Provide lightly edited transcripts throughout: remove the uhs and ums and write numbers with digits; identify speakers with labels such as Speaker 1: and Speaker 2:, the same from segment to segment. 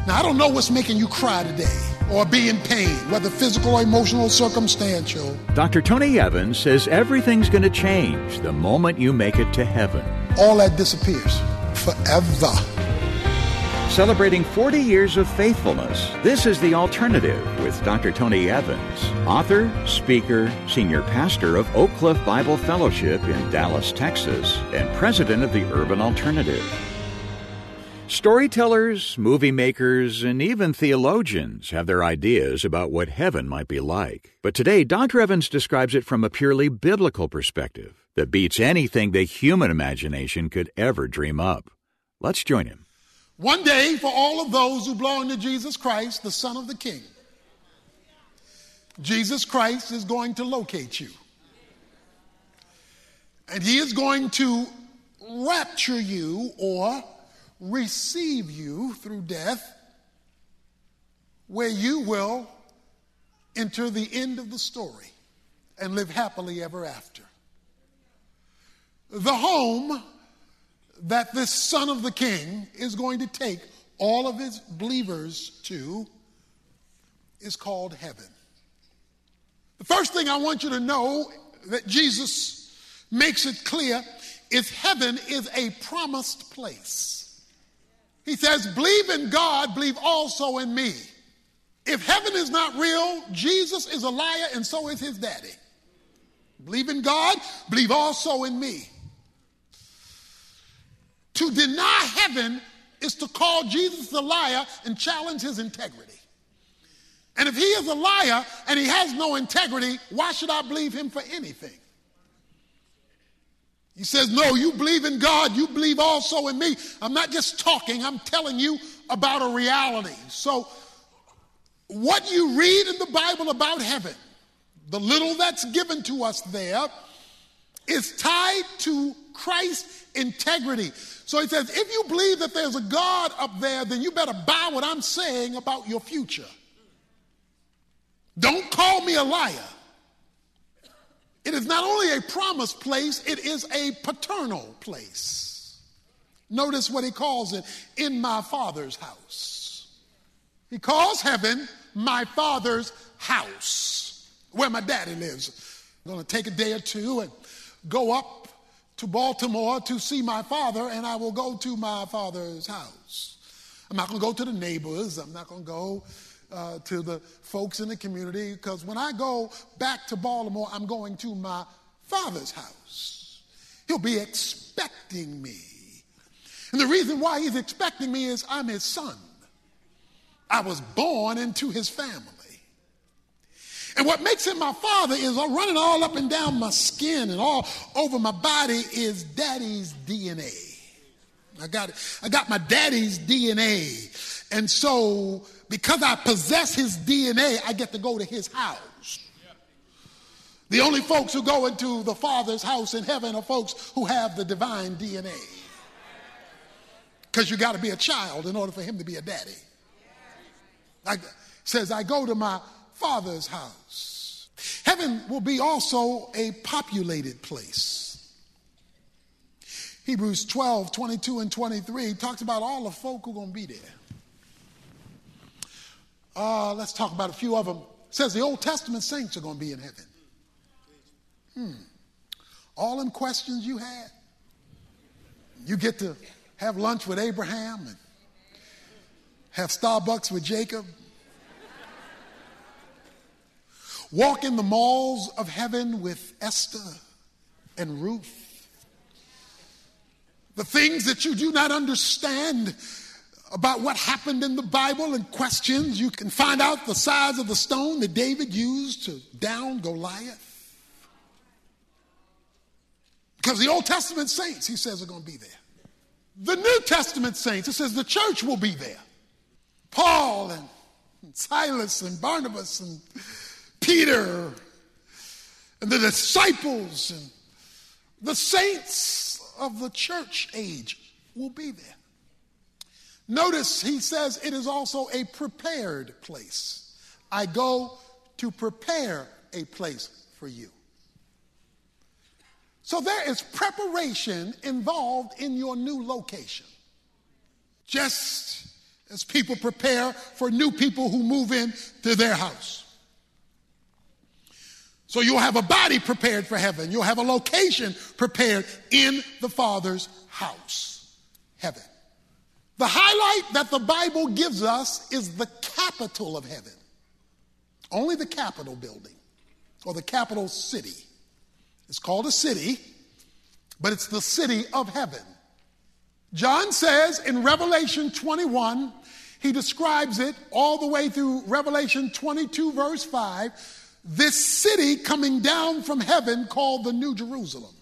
Speaker 1: Now, I don't know what's making you cry today or be in pain, whether physical or emotional or circumstantial.
Speaker 2: Dr. Tony Evans says everything's going to change the moment you make it to heaven.
Speaker 1: All that disappears forever.
Speaker 2: Celebrating 40 years of faithfulness, this is The Alternative with Dr. Tony Evans, author, speaker, senior pastor of Oak Cliff Bible Fellowship in Dallas, Texas, and president of the Urban Alternative. Storytellers, movie makers, and even theologians have their ideas about what heaven might be like. But today, Dr. Evans describes it from a purely biblical perspective that beats anything the human imagination could ever dream up. Let's join him.
Speaker 1: One day, for all of those who belong to Jesus Christ, the Son of the King, Jesus Christ is going to locate you. And he is going to rapture you or receive you through death, where you will enter the end of the story and live happily ever after. The home that this Son of the King is going to take all of his believers to is called heaven. The first thing I want you to know that Jesus makes it clear is heaven is a promised place. He says, believe in God, believe also in me. If heaven is not real, Jesus is a liar and so is his daddy. Believe in God, believe also in me. To deny heaven is to call Jesus a liar and challenge his integrity. And if he is a liar and he has no integrity, why should I believe him for anything? He says, no, you believe in God, you believe also in me. I'm not just talking, I'm telling you about a reality. So what you read in the Bible about heaven, the little that's given to us there, is tied to Christ's integrity. So he says, if you believe that there's a God up there, then you better buy what I'm saying about your future. Don't call me a liar. It is not only a promised place, it is a paternal place. Notice what he calls it, in my Father's house. He calls heaven my Father's house, where my daddy lives. I'm going to take a day or two and go up to Baltimore to see my father, and I will go to my father's house. I'm not going to go to the neighbors. I'm not going to go to the folks in the community, because when I go back to Baltimore, I'm going to my Father's house. He'll be expecting me. And the reason why he's expecting me is I'm his son. I was born into his family. And what makes him my father is running all up and down my skin and all over my body is daddy's DNA. I got my daddy's DNA. And so because I possess his DNA, I get to go to his house. The only folks who go into the Father's house in heaven are folks who have the divine DNA. Because you got to be a child in order for him to be a daddy. Says, I go to my Father's house. Heaven will be also a populated place. Hebrews 12, 22 and 23 talks about all the folk who are going to be there. Let's talk about a few of them. It says the Old Testament saints are going to be in heaven. All them questions you had. You get to have lunch with Abraham and have Starbucks with Jacob. Walk in the malls of heaven with Esther and Ruth. The things that you do not understand about what happened in the Bible and questions, you can find out the size of the stone that David used to down Goliath. Because the Old Testament saints, he says, are going to be there. The New Testament saints, it says the church will be there. Paul and Silas and Barnabas and Peter and the disciples and the saints of the church age will be there. Notice he says it is also a prepared place. I go to prepare a place for you. So there is preparation involved in your new location. Just as people prepare for new people who move in to their house. So you'll have a body prepared for heaven. You'll have a location prepared in the Father's house, heaven. The highlight that the Bible gives us is the capital of heaven. Only the Capitol building or the capital city. It's called a city, but it's the city of heaven. John says in Revelation 21, he describes it all the way through Revelation 22, verse 5, this city coming down from heaven called the New Jerusalem.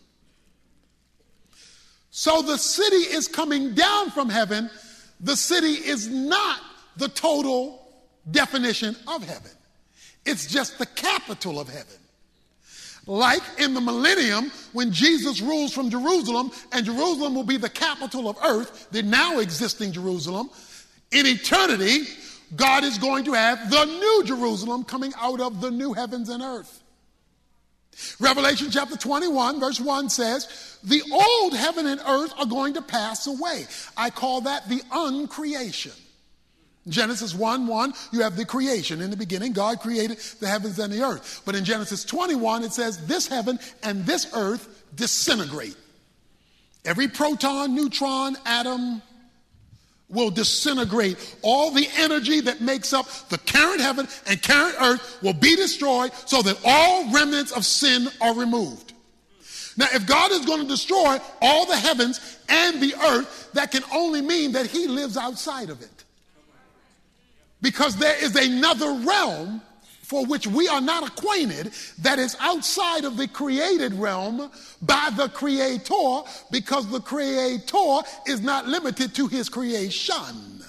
Speaker 1: So the city is coming down from heaven. The city is not the total definition of heaven. It's just the capital of heaven. Like in the millennium, when Jesus rules from Jerusalem, and Jerusalem will be the capital of earth, the now existing Jerusalem, in eternity, God is going to have the new Jerusalem coming out of the new heavens and earth. Revelation chapter 21, verse 1 says, the old heaven and earth are going to pass away. I call that the uncreation. Genesis 1:1, you have the creation. In the beginning, God created the heavens and the earth. But in Genesis 21, it says this heaven and this earth disintegrate. Every proton, neutron, atom will disintegrate. All the energy that makes up the current heaven and current earth will be destroyed so that all remnants of sin are removed. Now, if God is going to destroy all the heavens and the earth, that can only mean that he lives outside of it. Because there is another realm for which we are not acquainted that is outside of the created realm by the Creator, because the Creator is not limited to his creation.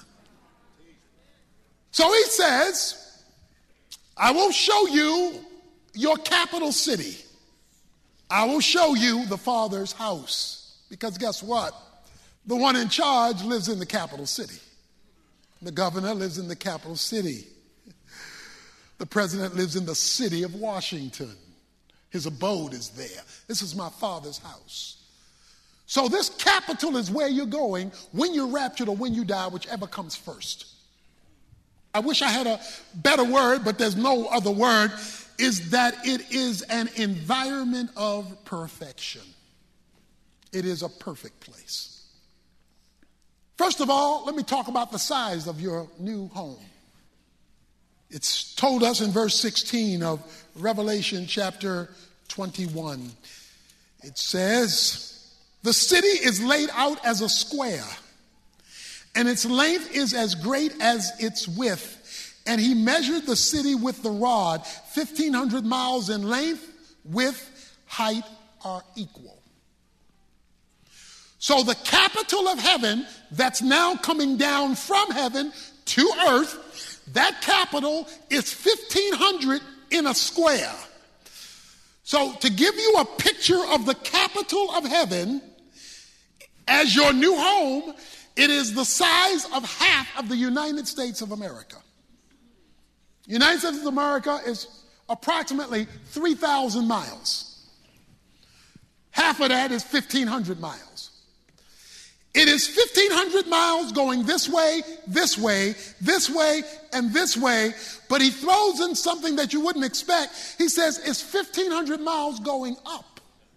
Speaker 1: So he says, I will show you your capital city. I will show you the Father's house. Because guess what? The one in charge lives in the capital city. The governor lives in the capital city. The president lives in the city of Washington. His abode is there. This is my Father's house. So this capital is where you're going when you're raptured or when you die, whichever comes first. I wish I had a better word, but there's no other word, is that it is an environment of perfection. It is a perfect place. First of all, let me talk about the size of your new home. It's told us in verse 16 of Revelation chapter 21. It says, the city is laid out as a square, and its length is as great as its width. And he measured the city with the rod. 1,500 miles in length, width, height are equal. So the capital of heaven that's now coming down from heaven to earth, that capital is 1,500 in a square. So to give you a picture of the capital of heaven as your new home, it is the size of half of the United States of America. The United States of America is approximately 3,000 miles. Half of that is 1,500 miles. It is 1,500 miles going this way, this way, this way, and this way, but he throws in something that you wouldn't expect. He says it's 1,500 miles going up.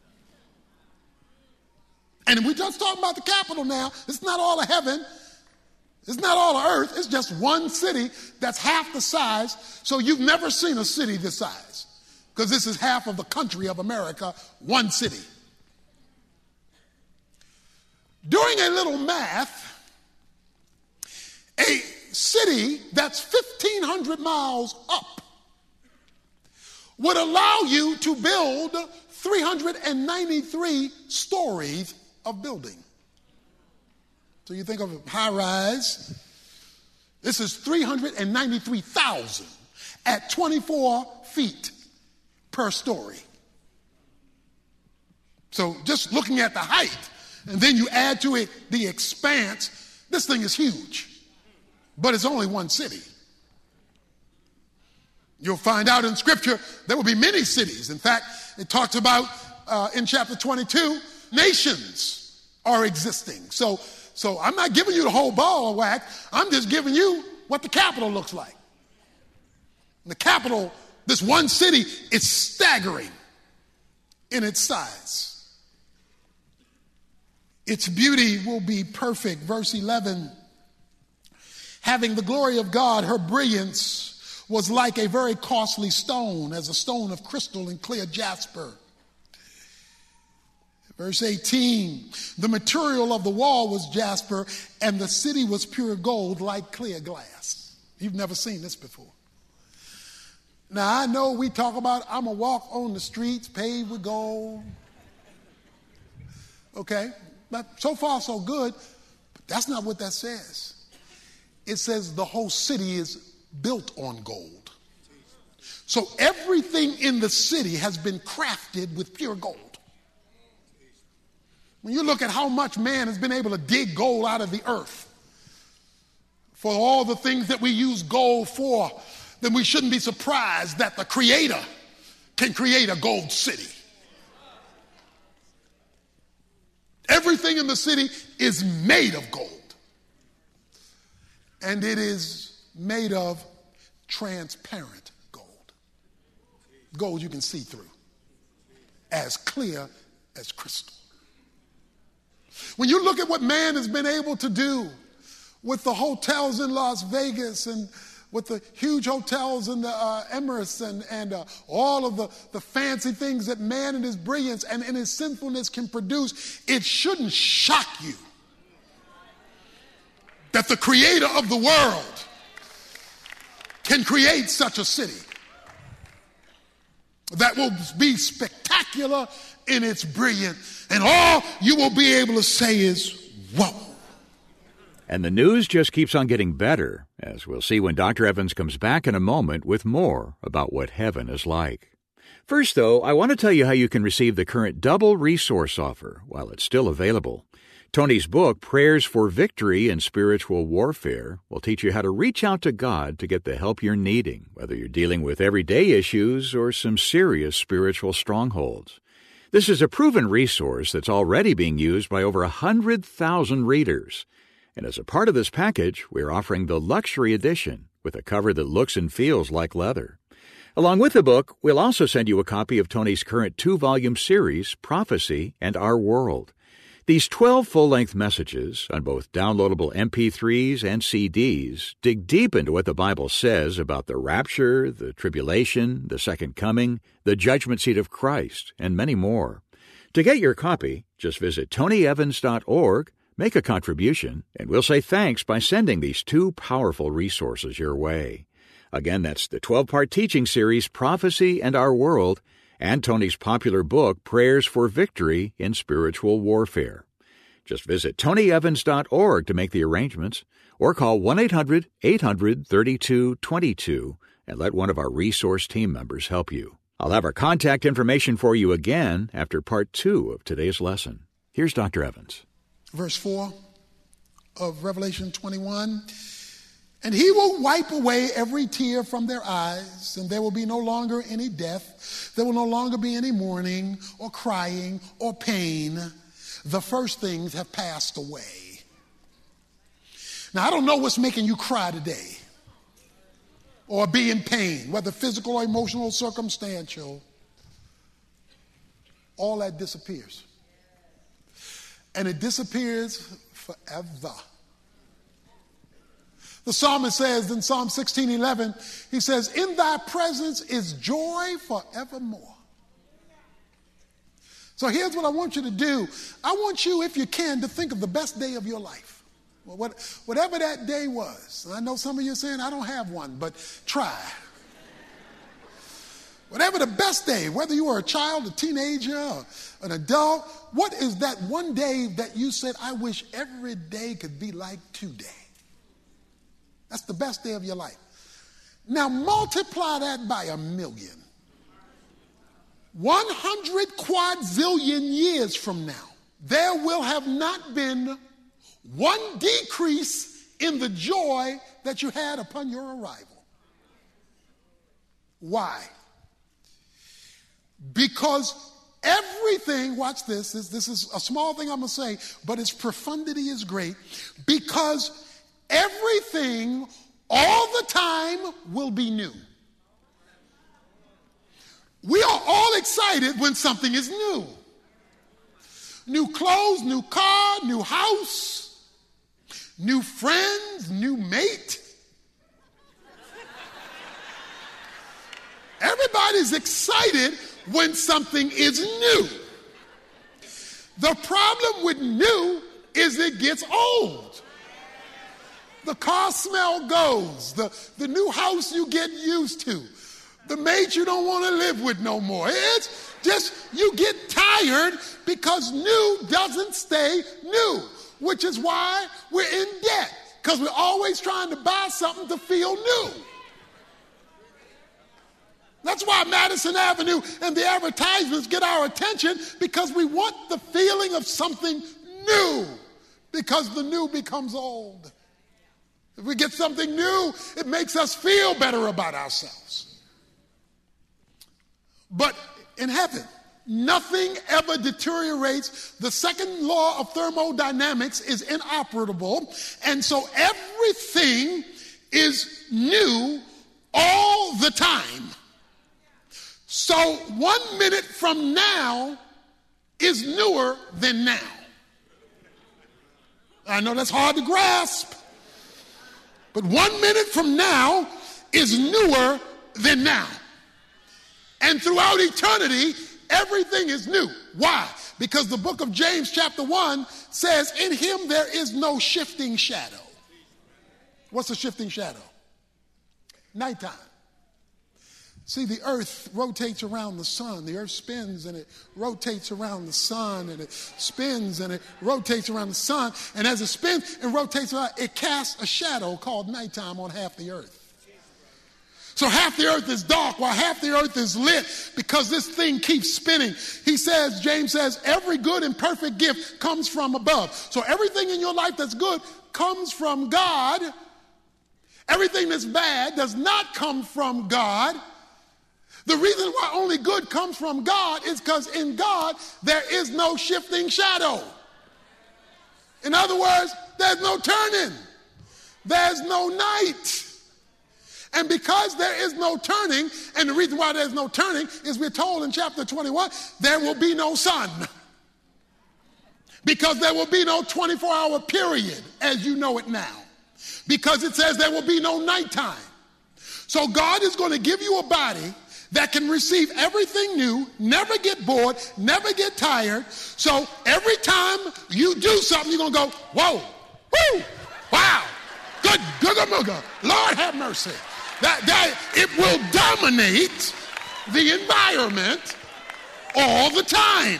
Speaker 1: And we're just talking about the capital now. It's not all of heaven. It's not all of earth. It's just one city that's half the size. So you've never seen a city this size, because this is half of the country of America, one city. Doing a little math, a city that's 1,500 miles up would allow you to build 393 stories of building. So you think of a high rise. This is 393,000 at 24 feet per story. So just looking at the height, and then you add to it the expanse, this thing is huge. But it's only one city. You'll find out in Scripture there will be many cities. In fact, it talks about in chapter 22, nations are existing. So So I'm not giving you the whole ball of wax. I'm just giving you what the capital looks like. The capital, this one city, is staggering in its size. Its beauty will be perfect. Verse 11, having the glory of God, her brilliance was like a very costly stone, as a stone of crystal and clear jasper. Verse 18, the material of the wall was jasper, and the city was pure gold like clear glass. You've never seen this before. Now, I know we talk about, I'm going to walk on the streets paved with gold. Okay, but so far so good, but that's not what that says. It says the whole city is built on gold. So everything in the city has been crafted with pure gold. When you look at how much man has been able to dig gold out of the earth, for all the things that we use gold for, then we shouldn't be surprised that the Creator can create a gold city. Everything in the city is made of gold. And it is made of transparent gold. Gold you can see through, as clear as crystal. When you look at what man has been able to do with the hotels in Las Vegas and with the huge hotels in the Emirates and all of the fancy things that man in his brilliance and in his sinfulness can produce, it shouldn't shock you that the Creator of the world can create such a city that will be spectacular in its brilliance, and all you will be able to say is, whoa.
Speaker 2: And the news just keeps on getting better, as we'll see when Dr. Evans comes back in a moment with more about what heaven is like. First, though, I want to tell you how you can receive the current double resource offer while it's still available. Tony's book, Prayers for Victory in Spiritual Warfare, will teach you how to reach out to God to get the help you're needing, whether you're dealing with everyday issues or some serious spiritual strongholds. This is a proven resource that's already being used by over 100,000 readers. And as a part of this package, we're offering the luxury edition with a cover that looks and feels like leather. Along with the book, we'll also send you a copy of Tony's current 2-volume series, Prophecy and Our World. These 12 full-length messages on both downloadable MP3s and CDs dig deep into what the Bible says about the rapture, the tribulation, the second coming, the judgment seat of Christ, and many more. To get your copy, just visit tonyevans.org, make a contribution, and we'll say thanks by sending these 2 powerful resources your way. Again, that's the 12-part teaching series, Prophecy and Our World, and Tony's popular book, Prayers for Victory in Spiritual Warfare. Just visit tonyevans.org to make the arrangements, or call 1-800-800-3222 and let one of our resource team members help you. I'll have our contact information for you again after part 2 of today's lesson. Here's Dr. Evans.
Speaker 1: Verse 4 of Revelation 21, and he will wipe away every tear from their eyes, and there will be no longer any death. There will no longer be any mourning or crying or pain. The first things have passed away. Now, I don't know what's making you cry today or be in pain, whether physical or emotional or circumstantial. All that disappears. And it disappears forever. The psalmist says in Psalm 16:11, he says, in thy presence is joy forevermore. So here's what I want you to do. I want you, if you can, to think of the best day of your life. Whatever that day was. And I know some of you are saying, I don't have one, but try. Whatever the best day, whether you were a child, a teenager, or an adult, what is that one day that you said, I wish every day could be like today? That's the best day of your life. Now multiply that by 1,000,000. 100 quadrillion years from now, there will have not been one decrease in the joy that you had upon your arrival. Why? Because everything, watch this, this is a small thing I'm going to say, but its profundity is great, because everything all the time will be new. We are all excited when something is new. New clothes, new car, new house, new friends, new mate. Everybody's excited when something is new. The problem with new is it gets old. The car smell goes. The new house you get used to. The mate you don't want to live with no more. It's just, you get tired because new doesn't stay new, which is why we're in debt, because we're always trying to buy something to feel new. That's why Madison Avenue and the advertisements get our attention, because we want the feeling of something new, because the new becomes old. If we get something new, it makes us feel better about ourselves. But in heaven, nothing ever deteriorates. The second law of thermodynamics is inoperable, and so everything is new all the time. So 1 minute from now is newer than now. I know that's hard to grasp, but 1 minute from now is newer than now. And throughout eternity, everything is new. Why? Because the book of James chapter 1 says, in him there is no shifting shadow. What's a shifting shadow? Nighttime. See, the earth rotates around the sun. The earth spins and it rotates around the sun, and it spins and it rotates around the sun. And as it spins and rotates around, it casts a shadow called nighttime on half the earth. So half the earth is dark while half the earth is lit, because this thing keeps spinning. He says, James says, every good and perfect gift comes from above. So everything in your life that's good comes from God. Everything that's bad does not come from God. The reason why only good comes from God is because in God there is no shifting shadow. In other words, there's no turning. There's no night. And because there is no turning, and the reason why there's no turning is we're told in chapter 21, there will be no sun. Because there will be no 24-hour period as you know it now. Because it says there will be no nighttime. So God is going to give you a body that can receive everything new, never get bored, never get tired. So every time you do something, you're going to go, whoa, whoo, wow, good, Lord have mercy. That it will dominate the environment all the time.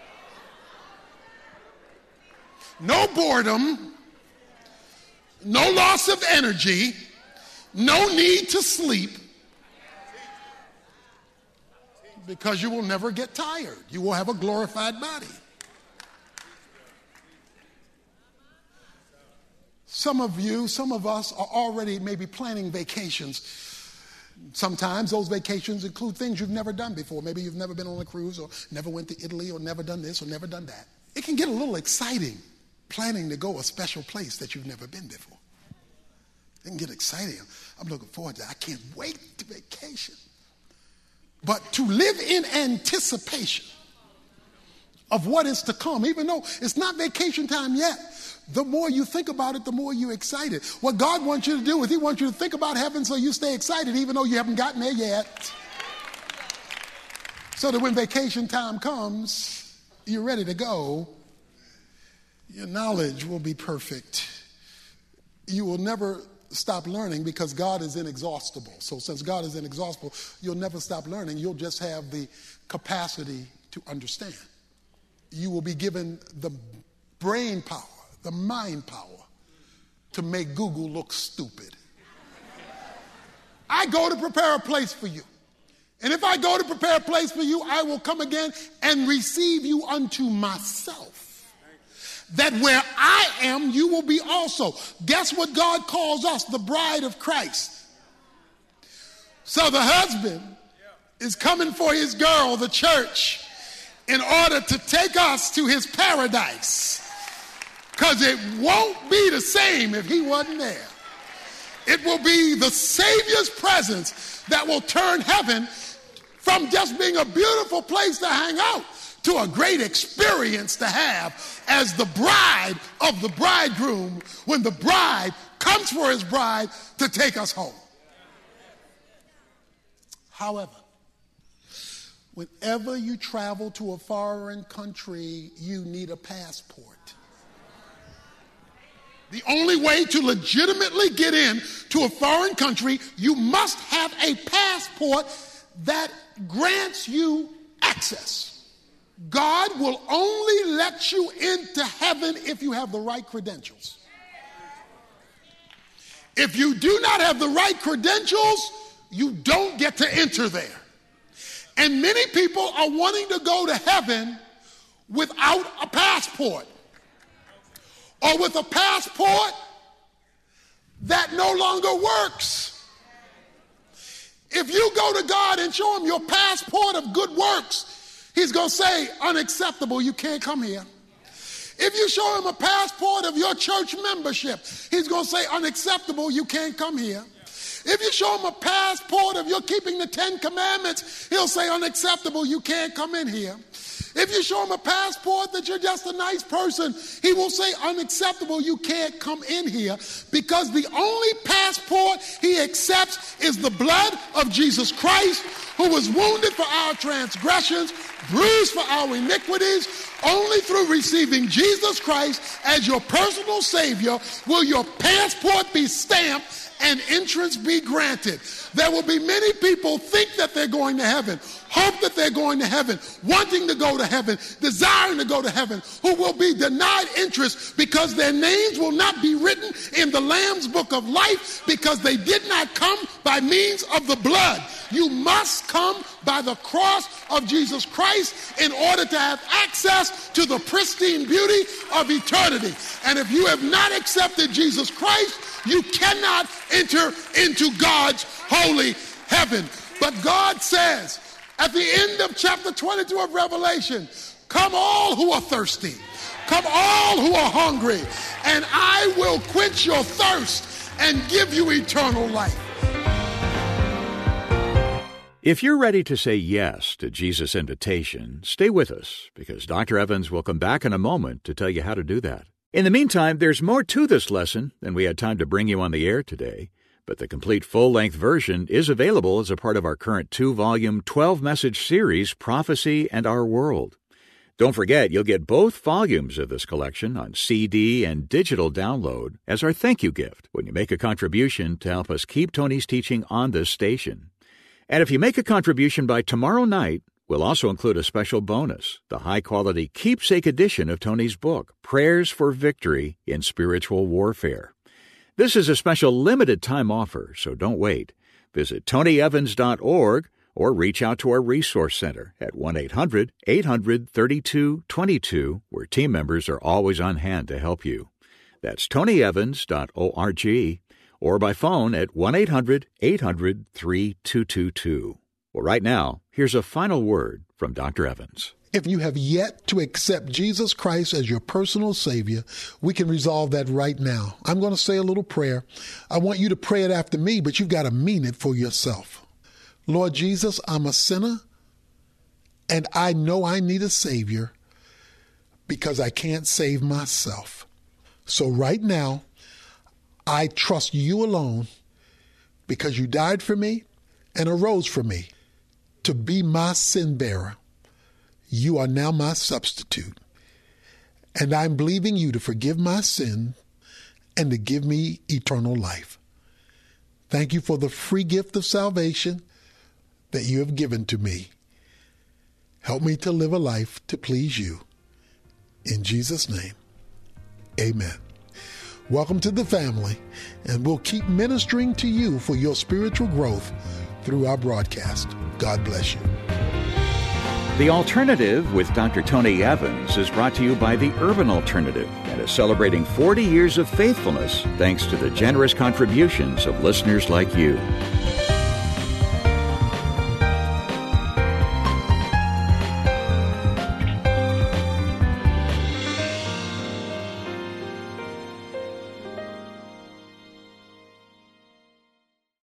Speaker 1: No boredom, no loss of energy, no need to sleep, because you will never get tired. You will have a glorified body. Some of us are already maybe planning vacations. Sometimes those vacations include things you've never done before. Maybe you've never been on a cruise, or never went to Italy, or never done this, or never done that. It can get a little exciting planning to go a special place that you've never been before. It can get exciting. I'm looking forward to that. I can't wait to vacation. But to live in anticipation of what is to come, even though it's not vacation time yet, the more you think about it, the more you're excited. What God wants you to do is he wants you to think about heaven so you stay excited even though you haven't gotten there yet. So that when vacation time comes, you're ready to go. Your knowledge will be perfect. You will never stop learning because God is inexhaustible. So since God is inexhaustible, you'll never stop learning. You'll just have the capacity to understand. You will be given the brain power, the mind power to make Google look stupid. I go to prepare a place for you. And if I go to prepare a place for you, I will come again and receive you unto myself. That where I am, you will be also. Guess what God calls us? The bride of Christ. So the husband is coming for his girl, the church, in order to take us to his paradise. Because it won't be the same if he wasn't there. It will be the Savior's presence that will turn heaven from just being a beautiful place to hang out to a great experience to have as the bride of the bridegroom when the bride comes for his bride to take us home. However, whenever you travel to a foreign country, you need a passport. The only way to legitimately get in to a foreign country, you must have a passport that grants you access. God will only let you into heaven if you have the right credentials. If you do not have the right credentials, you don't get to enter there. And many people are wanting to go to heaven without a passport, or with a passport that no longer works. If you go to God and show him your passport of good works, he's going to say, unacceptable, you can't come here. If you show him a passport of your church membership, he's going to say, unacceptable, you can't come here. If you show him a passport of your keeping the 10 Commandments, he'll say, unacceptable, you can't come in here. If you show him a passport that you're just a nice person, he will say, unacceptable, you can't come in here, because the only passport he accepts is the blood of Jesus Christ, who was wounded for our transgressions, bruised for our iniquities. Only through receiving Jesus Christ as your personal Savior will your passport be stamped and entrance be granted. There will be many people think that they're going to heaven, hope that they're going to heaven, wanting to go to heaven, desiring to go to heaven, who will be denied interest because their names will not be written in the Lamb's book of life, because they did not come by means of the blood. You must come by the cross of Jesus Christ in order to have access to the pristine beauty of eternity. And if you have not accepted Jesus Christ, you cannot enter into God's holy heaven. But God says at the end of chapter 22 of Revelation, come all who are thirsty, come all who are hungry, and I will quench your thirst and give you eternal life.
Speaker 2: If you're ready to say yes to Jesus' invitation, stay with us, because Dr. Evans will come back in a moment to tell you how to do that. In the meantime, there's more to this lesson than we had time to bring you on the air today, but the complete full-length version is available as a part of our current 2-volume, 12-message series, Prophecy and Our World. Don't forget, you'll get both volumes of this collection on CD and digital download as our thank you gift when you make a contribution to help us keep Tony's teaching on this station. And if you make a contribution by tomorrow night, we'll also include a special bonus, the high-quality keepsake edition of Tony's book, Prayers for Victory in Spiritual Warfare. This is a special limited-time offer, so don't wait. Visit tonyevans.org or reach out to our Resource Center at 1-800-800-3222, where team members are always on hand to help you. That's tonyevans.org, or by phone at 1-800-800-3222. Well, right now, here's a final word from Dr. Evans.
Speaker 1: If you have yet to accept Jesus Christ as your personal Savior, we can resolve that right now. I'm going to say a little prayer. I want you to pray it after me, but you've got to mean it for yourself. Lord Jesus, I'm a sinner, and I know I need a Savior because I can't save myself. So right now, I trust you alone because you died for me and arose for me to be my sin bearer. You are now my substitute, and I'm believing you to forgive my sin and to give me eternal life. Thank you for the free gift of salvation that you have given to me. Help me to live a life to please you. In Jesus' name, amen. Welcome to the family, and we'll keep ministering to you for your spiritual growth through our broadcast. God bless you.
Speaker 2: The Alternative with Dr. Tony Evans is brought to you by the Urban Alternative and is celebrating 40 years of faithfulness thanks to the generous contributions of listeners like you.